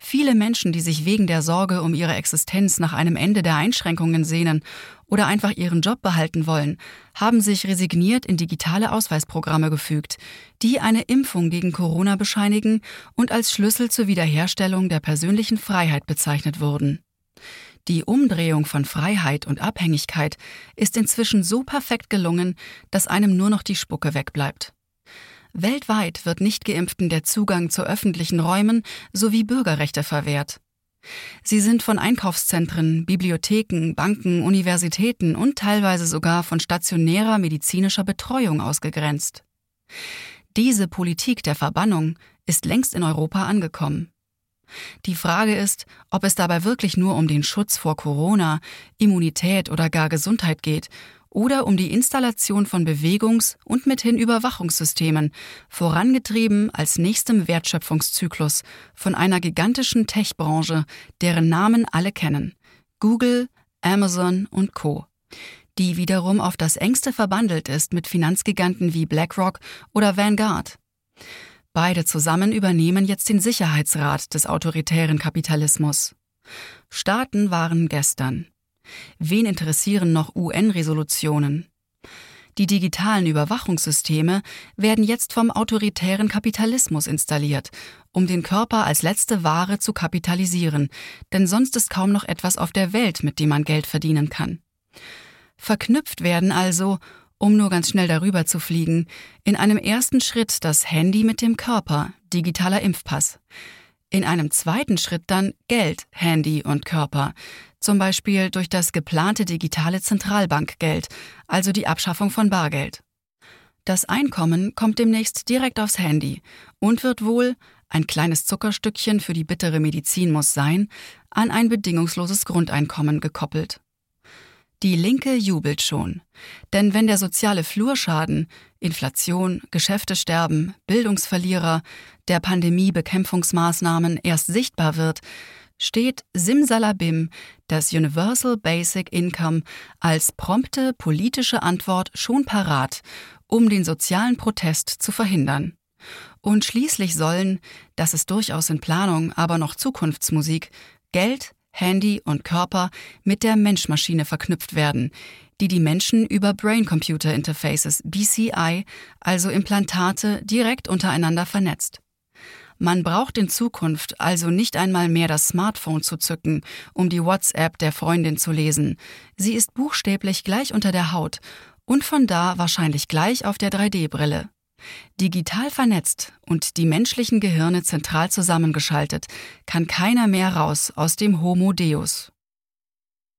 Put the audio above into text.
Viele Menschen, die sich wegen der Sorge um ihre Existenz nach einem Ende der Einschränkungen sehnen oder einfach ihren Job behalten wollen, haben sich resigniert in digitale Ausweisprogramme gefügt, die eine Impfung gegen Corona bescheinigen und als Schlüssel zur Wiederherstellung der persönlichen Freiheit bezeichnet wurden. Die Umdrehung von Freiheit und Abhängigkeit ist inzwischen so perfekt gelungen, dass einem nur noch die Spucke wegbleibt. Weltweit wird Nichtgeimpften der Zugang zu öffentlichen Räumen sowie Bürgerrechte verwehrt. Sie sind von Einkaufszentren, Bibliotheken, Banken, Universitäten und teilweise sogar von stationärer medizinischer Betreuung ausgegrenzt. Diese Politik der Verbannung ist längst in Europa angekommen. Die Frage ist, ob es dabei wirklich nur um den Schutz vor Corona, Immunität oder gar Gesundheit geht oder um die Installation von Bewegungs- und mithin Überwachungssystemen, vorangetrieben als nächstem Wertschöpfungszyklus von einer gigantischen Tech-Branche, deren Namen alle kennen: Google, Amazon und Co., die wiederum auf das engste verbandelt ist mit Finanzgiganten wie BlackRock oder Vanguard. Beide zusammen übernehmen jetzt den Sicherheitsrat des autoritären Kapitalismus. Staaten waren gestern. Wen interessieren noch UN-Resolutionen? Die digitalen Überwachungssysteme werden jetzt vom autoritären Kapitalismus installiert, um den Körper als letzte Ware zu kapitalisieren, denn sonst ist kaum noch etwas auf der Welt, mit dem man Geld verdienen kann. Verknüpft werden also, um nur ganz schnell darüber zu fliegen, in einem ersten Schritt das Handy mit dem Körper, digitaler Impfpass. In einem zweiten Schritt dann Geld, Handy und Körper, zum Beispiel durch das geplante digitale Zentralbankgeld, also die Abschaffung von Bargeld. Das Einkommen kommt demnächst direkt aufs Handy und wird wohl, ein kleines Zuckerstückchen für die bittere Medizin muss sein, an ein bedingungsloses Grundeinkommen gekoppelt. Die Linke jubelt schon, denn wenn der soziale Flurschaden, Inflation, Geschäftesterben, Bildungsverlierer, der Pandemiebekämpfungsmaßnahmen erst sichtbar wird, steht simsalabim das Universal Basic Income als prompte politische Antwort schon parat, um den sozialen Protest zu verhindern. Und schließlich sollen, das ist durchaus in Planung, aber noch Zukunftsmusik, Geld, Handy und Körper mit der Mensch-Maschine verknüpft werden, die Menschen über Brain-Computer-Interfaces, BCI, also Implantate, direkt untereinander vernetzt. Man braucht in Zukunft also nicht einmal mehr das Smartphone zu zücken, um die WhatsApp der Freundin zu lesen. Sie ist buchstäblich gleich unter der Haut und von da wahrscheinlich gleich auf der 3D-Brille. Digital vernetzt und die menschlichen Gehirne zentral zusammengeschaltet, kann keiner mehr raus aus dem Homo Deus.